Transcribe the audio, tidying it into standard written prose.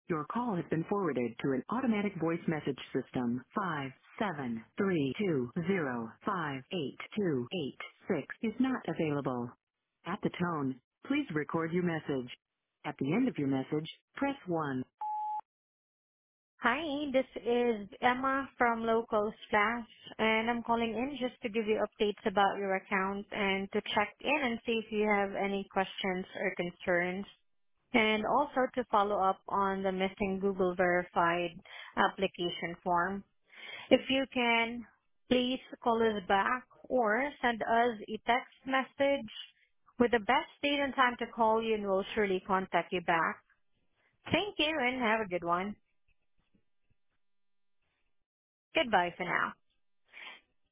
Your call has been forwarded to an automatic voice message system. 57320588286 is not available. At the tone, please record your message. At the end of your message, press 1. Hi, this is Emma from Local Splash, and I'm calling in just to give you updates about your account and to check in and see if you have any questions or concerns, and also to follow up on the missing Google Verified application form. If you can, please call us back or send us a text message with the best date and time to call you, and we'll surely contact you back. Thank you and have a good one. Goodbye for now.